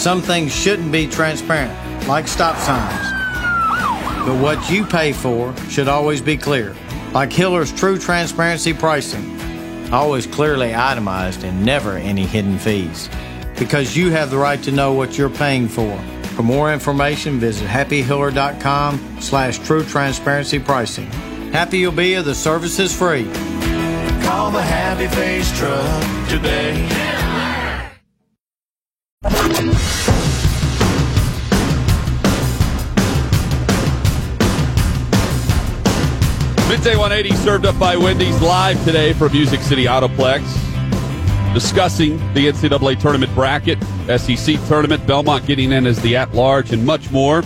some things shouldn't be transparent, like stop signs. But what you pay for should always be clear, like Hiller's True Transparency pricing. Always clearly itemized and never any hidden fees. Because you have the right to know what you're paying for. For more information, visit happyhiller.com/true transparency pricing. Happy you'll be if the service is free. Call the Happy Face Truck today. Midday 180 served up by Wendy's live today from Music City Autoplex. Discussing the NCAA tournament bracket, SEC tournament, Belmont getting in as the at-large, and much more.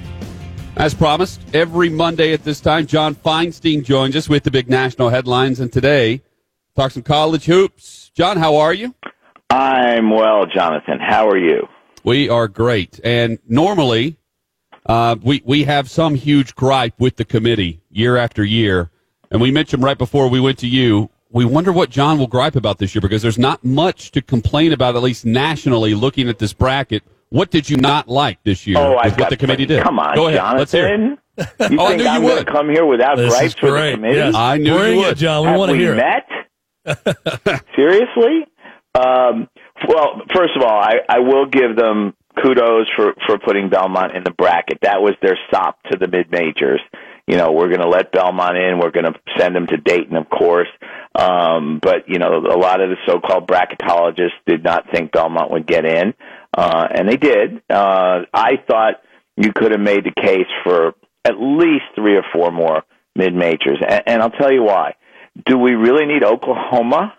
As promised, every Monday at this time, John Feinstein joins us with the big national headlines, and today, talk some college hoops. John, how are you? I'm well, Jonathan. How are you? We are great, and normally we have some huge gripe with the committee year after year, and we mentioned right before we went to you, we wonder what John will gripe about this year because there's not much to complain about, at least nationally, looking at this bracket. What did you not like this year with what the committee did? Come on, go ahead. Jonathan. Let's hear it. You think I'm going to come here without gripes for the committee? Yes. I knew Bring you would. it, John. We want to hear it. Met? Seriously? Well, first of all, I will give them kudos for putting Belmont in the bracket. That was their sop to the mid-majors. You know, we're going to let Belmont in. We're going to send them to Dayton, of course. But, you know, a lot of the so-called bracketologists did not think Belmont would get in, and they did. I thought you could have made the case for at least 3 or 4 more mid-majors, and I'll tell you why. Do we really need Oklahoma,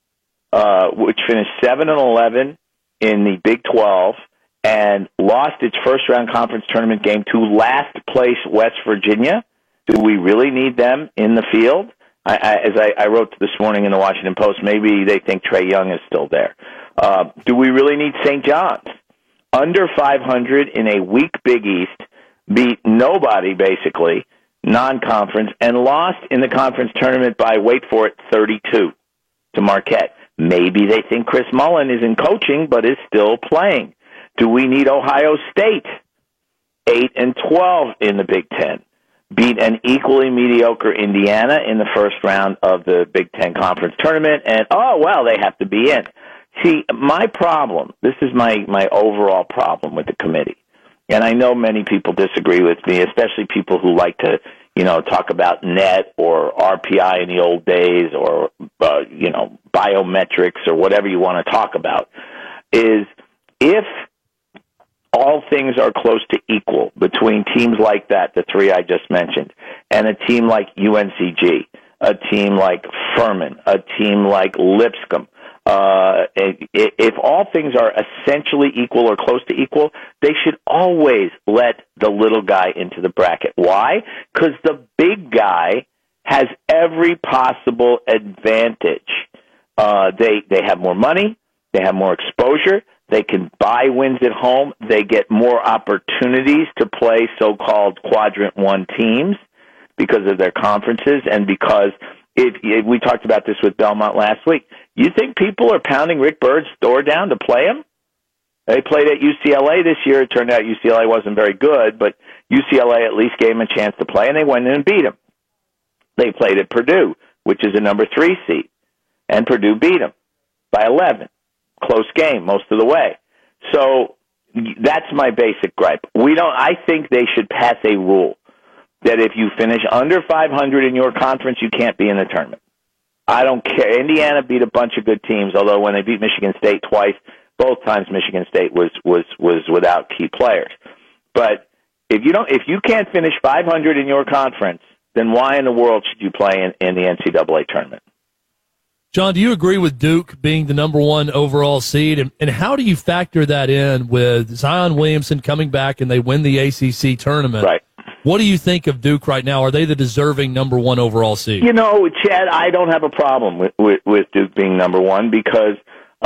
which finished 7-11 in the Big 12 and lost its first-round conference tournament game to last-place West Virginia? Do we really need them in the field? As I wrote this morning in the Washington Post, maybe they think Trae Young is still there. Do we really need St. John's? Under 500 in a weak Big East, beat nobody, basically, non-conference, and lost in the conference tournament by, wait for it, 32 to Marquette. Maybe they think Chris Mullen is in coaching but is still playing. Do we need Ohio State? 8-12 in the Big Ten. Beat an equally mediocre Indiana in the first round of the Big Ten Conference Tournament, and, oh, well, they have to be in. See, my problem, this is my overall problem with the committee, and I know many people disagree with me, especially people who like to, you know, talk about net or RPI in the old days or, you know, biometrics or whatever you want to talk about, is if all things are close to equal between teams like that, the 3 I just mentioned, and a team like UNCG, a team like Furman, a team like Lipscomb. If all things are essentially equal or close to equal, they should always let the little guy into the bracket. Why? Because the big guy has every possible advantage. They have more money. They have more exposure. They can buy wins at home. They get more opportunities to play so-called Quadrant 1 teams because of their conferences and because we talked about this with Belmont last week. You think people are pounding Rick Bird's door down to play him? They played at UCLA this year. It turned out UCLA wasn't very good, but UCLA at least gave him a chance to play, and they went in and beat him. They played at Purdue, which is a number 3 seed, and Purdue beat them by 11. Close game most of the way. So that's my basic gripe. I think they should pass a rule that if you finish under 500 in your conference, you can't be in the tournament. I don't care. Indiana beat a bunch of good teams, although when they beat Michigan State twice, both times Michigan State was without key players. But if you can't finish 500 in your conference, then why in the world should you play in the NCAA tournament? John, do you agree with Duke being the number 1 overall seed? And how do you factor that in with Zion Williamson coming back and they win the ACC tournament? Right. What do you think of Duke right now? Are they the deserving number 1 overall seed? You know, Chad, I don't have a problem with Duke being number 1 because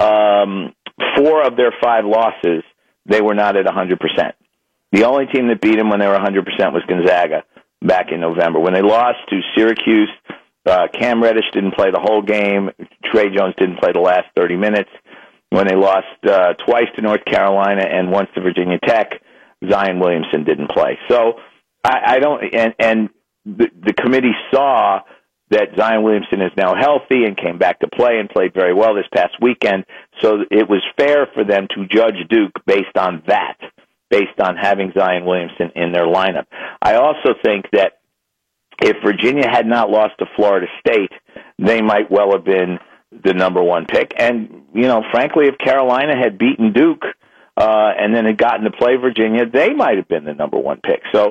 4 of their 5 losses, they were not at 100%. The only team that beat them when they were 100% was Gonzaga back in November. When they lost to Syracuse, Cam Reddish didn't play the whole game. Trey Jones didn't play the last 30 minutes. when they lost twice to North Carolina and once to Virginia Tech, Zion Williamson didn't play. So I don't, and the committee saw that Zion Williamson is now healthy and came back to play and played very well this past weekend. So it was fair for them to judge Duke based on that, based on having Zion Williamson in their lineup. I also think that if Virginia had not lost to Florida State, they might well have been the number one pick. And, frankly, if Carolina had beaten Duke and then had gotten to play Virginia, they might have been the number one pick. So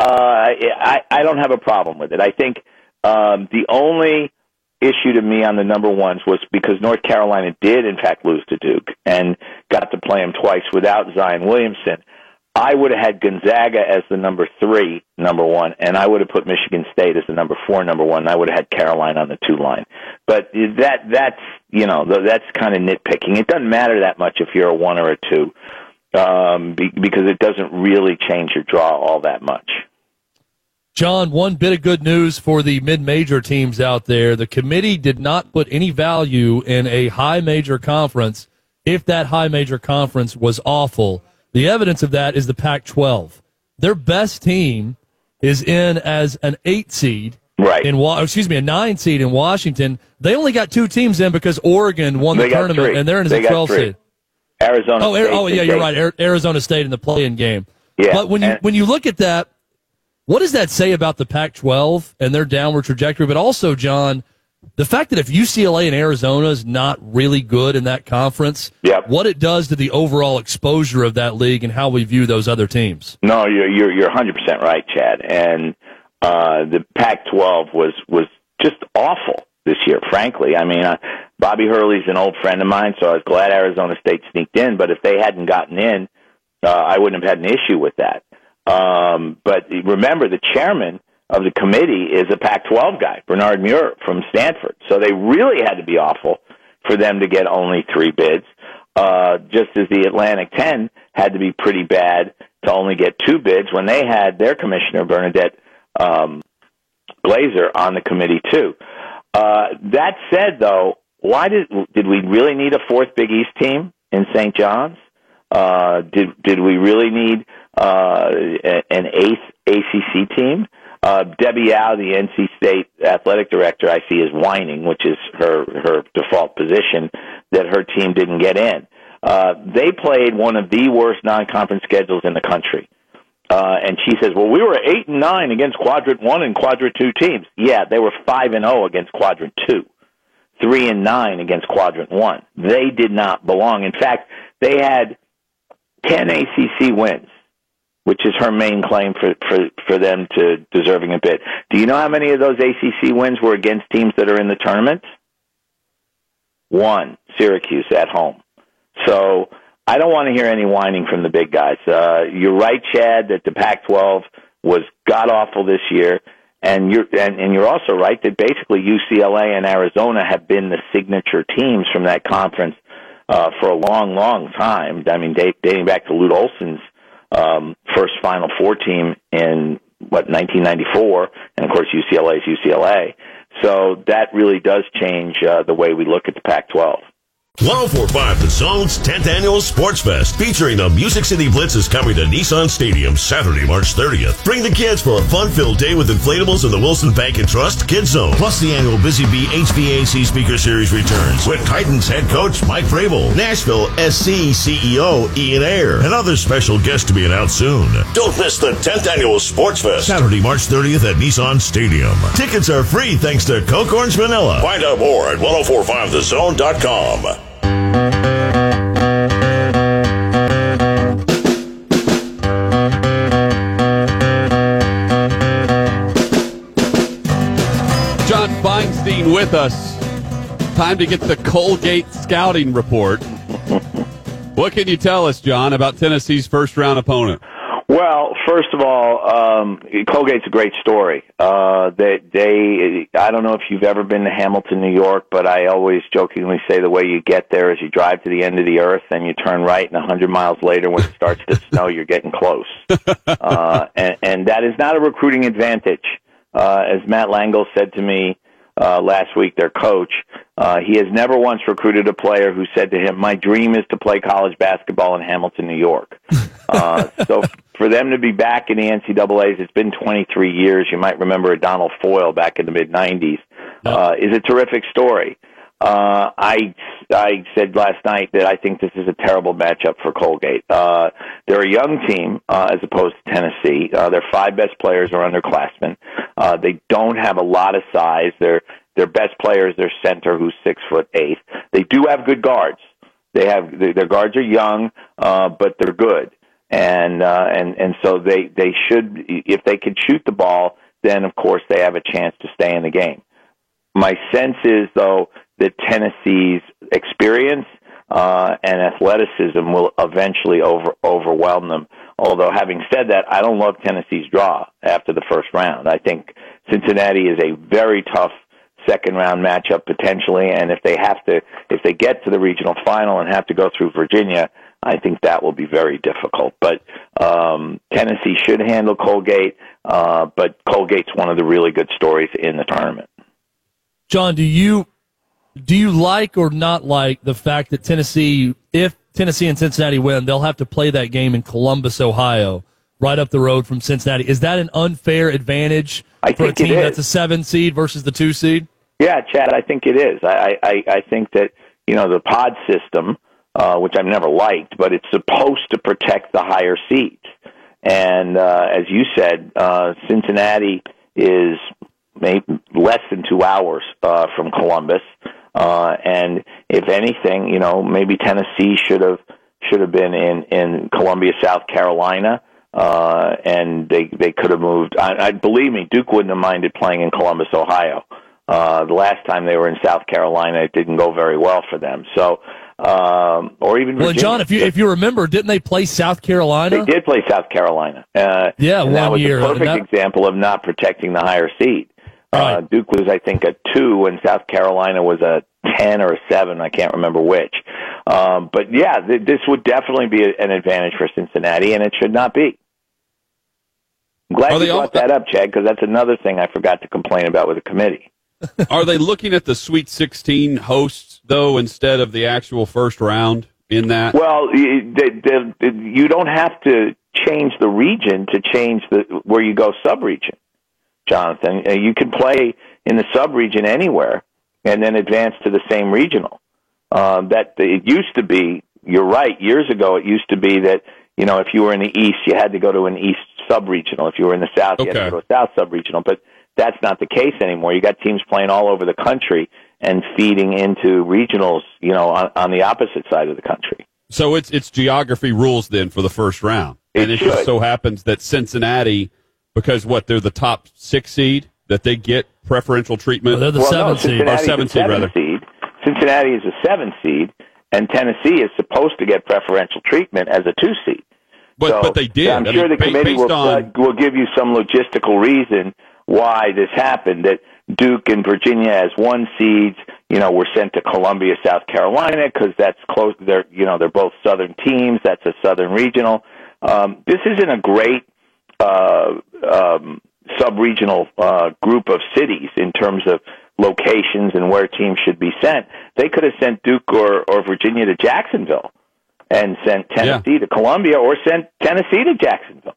I don't have a problem with it. I think the only issue to me on the number ones was because North Carolina did, in fact, lose to Duke and got to play him twice without Zion Williamson. I would have had Gonzaga as the number 3, number one, and I would have put Michigan State as the number 4, number one, and I would have had Carolina on the 2 line. But that's kind of nitpicking. It doesn't matter that much if you're a 1 or a 2, because it doesn't really change your draw all that much. John, one bit of good news for the mid-major teams out there. The committee did not put any value in a high major conference if that high major conference was awful. The evidence of that is the Pac-12. Their best team is in as an 8 seed, right? A 9 seed in Washington. They only got 2 teams in because Oregon won the tournament, 3. and they're in as a 12 seed. Arizona. Yeah, you're right. Arizona State in the play-in game. Yeah, but when you look at that, what does that say about the Pac-12 and their downward trajectory? But also, John, the fact that if UCLA and Arizona is not really good in that conference, what it does to the overall exposure of that league and how we view those other teams. No, you're 100% right, Chad. And the Pac-12 was just awful this year, frankly. I mean, Bobby Hurley's an old friend of mine, so I was glad Arizona State sneaked in. But if they hadn't gotten in, I wouldn't have had an issue with that. But remember, the chairman of the committee is a Pac-12 guy, Bernard Muir from Stanford. So they really had to be awful for them to get only 3 bids, just as the Atlantic 10 had to be pretty bad to only get 2 bids when they had their commissioner, Bernadette Glazer, on the committee too. That said, though, why did we really need a 4th Big East team in St. John's? Did we really need an 8th ACC team? Debbie Yao, the NC State athletic director, I see is whining, which is her default position, that her team didn't get in. They played one of the worst non-conference schedules in the country. And she says, well, we were 8-9 against Quadrant 1 and Quadrant 2 teams. Yeah, they were 5-0 against Quadrant 2, 3-9 against Quadrant 1. They did not belong. In fact, they had 10 ACC wins, which is her main claim for them to deserving a bid. Do you know how many of those ACC wins were against teams that are in the tournament? 1, Syracuse at home. So I don't want to hear any whining from the big guys. You're right, Chad, that the Pac-12 was god-awful this year, and you're also right that basically UCLA and Arizona have been the signature teams from that conference for a long, long time. I mean, dating back to Lute Olson's first Final Four team in, 1994, and of course UCLA is UCLA. So that really does change the way we look at the Pac-12. 104.5 The Zone's 10th Annual Sports Fest, featuring the Music City Blitz, is coming to Nissan Stadium Saturday, March 30th. Bring the kids for a fun-filled day with inflatables in the Wilson Bank and Trust Kids Zone. Plus, the annual Busy Bee HVAC Speaker Series returns with Titans head coach Mike Vrabel, Nashville SC CEO Ian Ayer, and other special guests to be announced soon. Don't miss the 10th Annual Sports Fest, Saturday, March 30th at Nissan Stadium. Tickets are free thanks to Coke Orange Vanilla. Find out more at 1045thezone.com. John Feinstein with us. Time to get the Colgate scouting report. What can you tell us, John, about Tennessee's first-round opponent? Well, first of all, Colgate's a great story. I don't know if you've ever been to Hamilton, New York, but I always jokingly say the way you get there is you drive to the end of the earth and you turn right, and 100 miles later when it starts to snow, you're getting close. And that is not a recruiting advantage. As Matt Langel said to me last week, their coach. He has never once recruited a player who said to him, "My dream is to play college basketball in Hamilton, New York." So for them to be back in the NCAAs, it's been 23 years. You might remember Donald Foyle back in the mid-'90s. Is a terrific story. I said last night that I think this is a terrible matchup for Colgate. They're a young team as opposed to Tennessee. Their 5 best players are underclassmen. They don't have a lot of size. Their best player is their center, who's 6'8". They do have good guards. Their guards are young, but they're good. And so they should, if they can shoot the ball, then of course they have a chance to stay in the game. My sense is, though, that Tennessee's experience and athleticism will eventually overwhelm them. Although, having said that, I don't love Tennessee's draw after the first round. I think Cincinnati is a very tough second-round matchup potentially, and if they get to the regional final and have to go through Virginia, I think that will be very difficult. But Tennessee should handle Colgate, but Colgate's one of the really good stories in the tournament. John, do you like or not like the fact that Tennessee, if Tennessee and Cincinnati win, they'll have to play that game in Columbus, Ohio, right up the road from Cincinnati? Is that an unfair advantage for a team that's a 7 seed versus the 2 seed? Yeah, Chad, I think it is. I think that, the pod system, which I've never liked, but it's supposed to protect the higher seeds. And as you said, Cincinnati is maybe less than 2 hours from Columbus. And if anything, maybe Tennessee should have been in Columbia, South Carolina, and they could have moved. Believe me, Duke wouldn't have minded playing in Columbus, Ohio. The last time they were in South Carolina, it didn't go very well for them. So, or even Virginia. Well, John, if you remember, didn't they play South Carolina? They did play South Carolina. And that was year. a perfect example of not protecting the higher seed. Right. Duke was, I think, a 2, and South Carolina was a 10 or a 7. I can't remember which. But yeah, this would definitely be an advantage for Cincinnati, and it should not be. I'm glad you brought that up, Chad, because that's another thing I forgot to complain about with the committee. Are they looking at the Sweet 16 hosts, though, instead of the actual first round in that? Well, you don't have to change the region to change where you go sub-region, Jonathan. You can play in the sub-region anywhere and then advance to the same regional. It used to be, you're right, years ago it used to be that, if you were in the East, you had to go to an East sub-regional. If you were in the South, you had to go to a South sub-regional. But that's not the case anymore. You got teams playing all over the country and feeding into regionals, on the opposite side of the country. So it's geography rules then for the first round. And it just so happens that Cincinnati, because they're the top 6 seed, that they get preferential treatment. They're the 7 seed. Or 7 seed, rather. Cincinnati is a 7 seed, and Tennessee is supposed to get preferential treatment as a 2 seed. But they did. I'm sure the committee will give you some logistical reason why this happened, that Duke and Virginia as 1 seeds, were sent to Columbia, South Carolina, because that's close. They're both Southern teams. That's a Southern regional. This isn't a great sub-regional group of cities in terms of locations and where teams should be sent. They could have sent Duke or Virginia to Jacksonville and sent Tennessee to Columbia, or sent Tennessee to Jacksonville.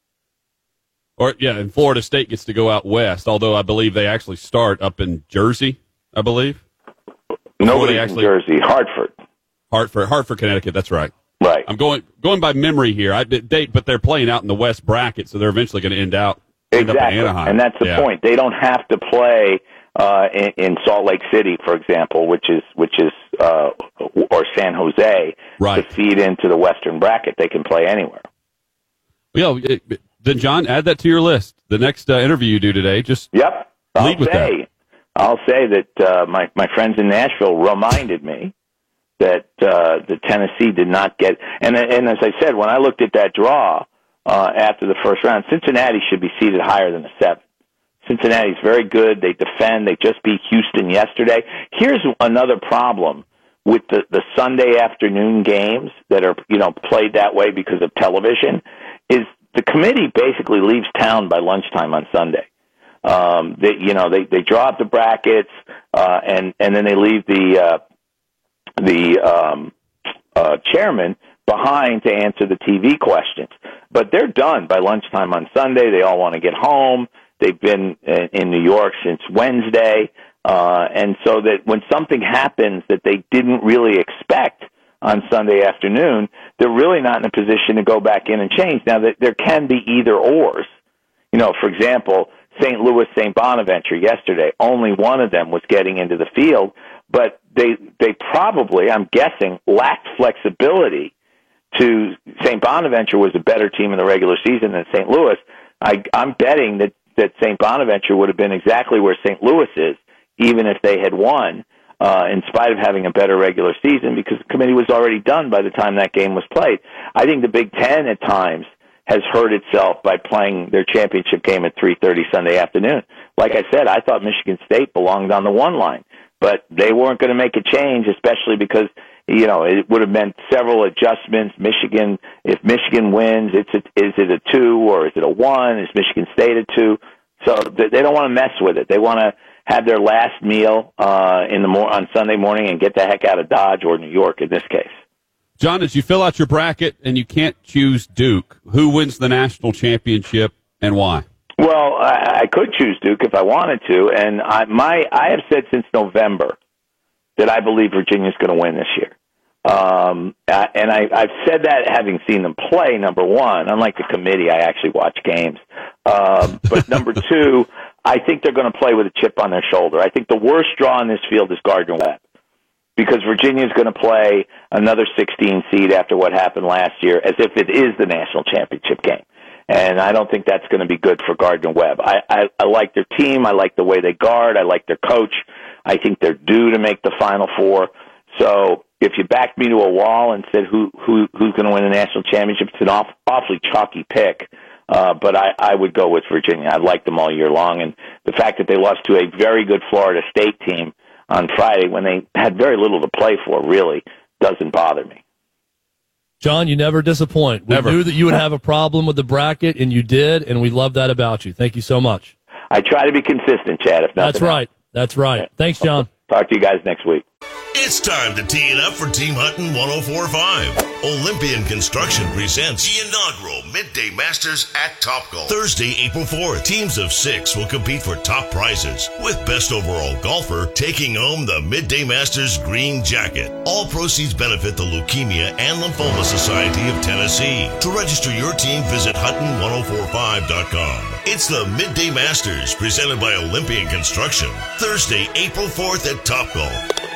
And Florida State gets to go out west, although I believe they actually start up in Jersey, I believe. Nobody in Jersey. Hartford, Connecticut, that's right. Right. I'm going by memory here. But they're playing out in the West bracket, so they're eventually going to end up in Anaheim. And that's the point. They don't have to play in Salt Lake City, for example, which is or San Jose, to feed into the Western bracket. They can play anywhere. Then, John, add that to your list. The next interview you do today, just lead with that. I'll say that my friends in Nashville reminded me that the Tennessee did not get, and as I said, when I looked at that draw after the first round, Cincinnati should be seated higher than the 7. Cincinnati's very good. They defend. They just beat Houston yesterday. Here's another problem with the Sunday afternoon games that are played that way because of television, is the committee basically leaves town by lunchtime on Sunday. They draw up the brackets, and then they leave the chairman behind to answer the TV questions. But they're done by lunchtime on Sunday. They all want to get home. They've been in New York since Wednesday. And so that when something happens that they didn't really expect on Sunday afternoon, they're really not in a position to go back in and change. Now, there can be either ors. For example, St. Louis, St. Bonaventure yesterday, only one of them was getting into the field, but they probably, I'm guessing, lacked flexibility. St. Bonaventure was a better team in the regular season than St. Louis. I'm betting that St. Bonaventure would have been exactly where St. Louis is, even if they had won, in spite of having a better regular season, because the committee was already done by the time that game was played. I think the Big Ten at times has hurt itself by playing their championship game at 3:30 Sunday afternoon. Like I said, I thought Michigan State belonged on the one line, but they weren't going to make a change, especially because it would have meant several adjustments. If Michigan wins, is it a 2 or is it a 1? Is Michigan State a 2? So they don't want to mess with it. They want to have their last meal on Sunday morning and get the heck out of Dodge or New York in this case. John, as you fill out your bracket and you can't choose Duke, who wins the national championship and why? Well, I could choose Duke if I wanted to, and I have said since November that I believe Virginia's going to win this year. And I've said that having seen them play, number one. Unlike the committee, I actually watch games. But number two, I think they're going to play with a chip on their shoulder. I think the worst draw in this field is Gardner-Webb, because Virginia's going to play another 16 seed after what happened last year, as if it is the national championship game. And I don't think that's going to be good for Gardner-Webb. I like their team. I like the way they guard. I like their coach. I think they're due to make the Final Four. So if you backed me to a wall and said who's going to win the national championship, it's an awfully chalky pick. But I would go with Virginia. I've liked them all year long. And the fact that they lost to a very good Florida State team on Friday when they had very little to play for really doesn't bother me. John, you never disappoint. We knew that you would have a problem with the bracket, and you did, and we love that about you. Thank you so much. I try to be consistent, Chad. If That's right. Else. That's right. Thanks, John. Talk to you guys next week. It's time to tee it up for Team Hutton 104.5. Olympian Construction presents the inaugural Midday Masters at Topgolf. Thursday, April 4th. Teams of 6 will compete for top prizes, with best overall golfer taking home the Midday Masters green jacket. All proceeds benefit the Leukemia and Lymphoma Society of Tennessee. To register your team, visit Hutton1045.com. It's the Midday Masters presented by Olympian Construction. Thursday, April 4th at Topgolf.